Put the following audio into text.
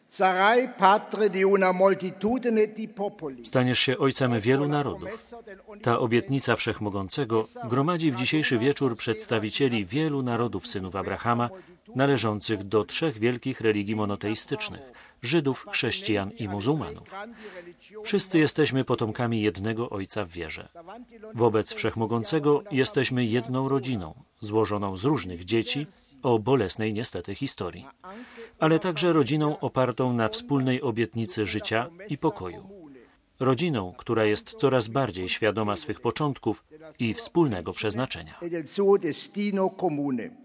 Staniesz się ojcem wielu narodów. Ta obietnica Wszechmogącego gromadzi w dzisiejszy wieczór przedstawicieli wielu narodów synów Abrahama, należących do trzech wielkich religii monoteistycznych – Żydów, chrześcijan i muzułmanów. Wszyscy jesteśmy potomkami jednego Ojca w wierze. Wobec Wszechmogącego jesteśmy jedną rodziną, złożoną z różnych dzieci o bolesnej niestety historii, ale także rodziną opartą na wspólnej obietnicy życia i pokoju. Rodziną, która jest coraz bardziej świadoma swych początków i wspólnego przeznaczenia.